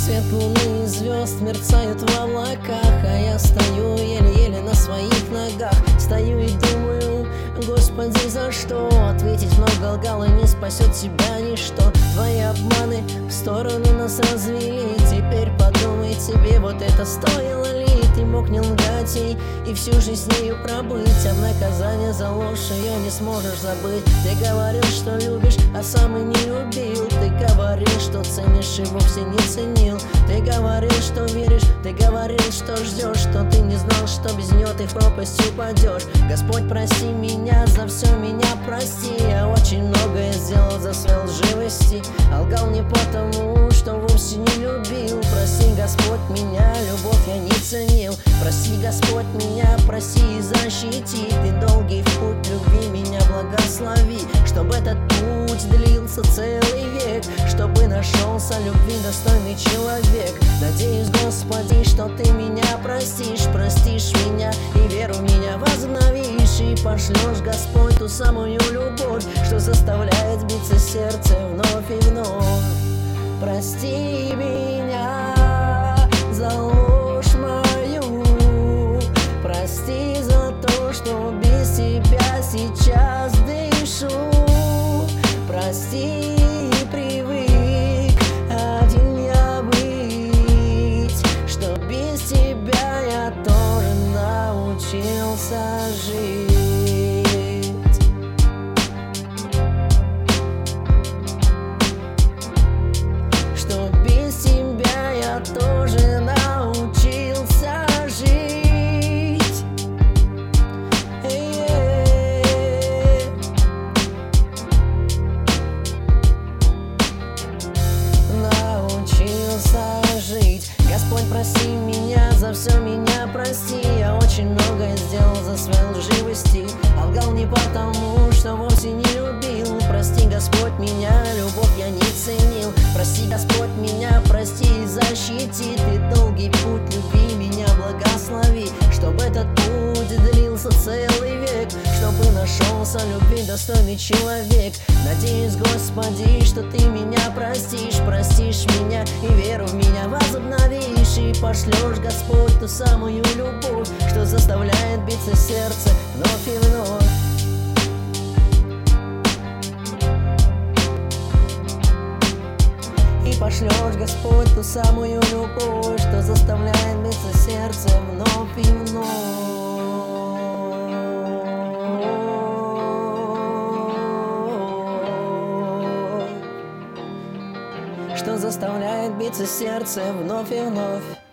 Свет луны и звезд мерцают в облаках, а я стою еле-еле на своих ногах. Стою и думаю, Господи, за что? Ответить много лгал, и не спасет себя ничто. Твои обманы в сторону нас развели. Теперь подумай тебе, вот это стоило ли? Ты мог не лгать ей и всю жизнь с нею пробыть, а наказание за ложь ее не сможешь забыть. Ты говорил, что любишь, а сам и не любил. Ты говорил, что ценишь и вовсе не ценил. Ты говорил, что веришь, ты говорил, что ждешь, что ты не знал, что без нее ты в пропасть упадешь. Господь, прости меня, за все меня прости. Я очень многое сделал за свои лживости, а лгал не потому, что вовсе не любил. Прости, Господь, меня, любовь я не ценил. Прости, Господь, меня, прости и защити. Ты долгий в путь любви меня благослови, чтобы этот путь длился целый век, чтобы нашелся любви достойный человек. Надеюсь, Господи, что ты меня простишь, простишь меня и веру в меня возобновишь, и пошлешь, Господь, ту самую любовь, что заставляет биться сердце вновь и вновь. Прости меня за ложь мою, прости за то, что без тебя сейчас дышу. Прости, привык один я быть, что без тебя я тоже научился жить. Что без тебя я тоже научился жить. Научился жить. Господь, прости меня, за все меня прости. Я очень многое сделал за свои лживости, а лгал не потому, что вовсе не любил. Прости, Господь, меня, любовь я не ценил. Прости, Господь, меня, прости и защити. Ты долгий путь любви меня благослови, чтобы этот путь длился целый век, чтобы нашелся любви достойный человек. Надеюсь, Господи, что ты меня простишь, простишь меня и веру в меня возобновишь, и пошлешь, Господь, ту самую любовь, что заставляет биться сердце вновь и вновь. И пошлешь, Господь, ту самую любовь, что заставляет биться сердце вновь и вновь. Что заставляет биться сердце вновь и вновь.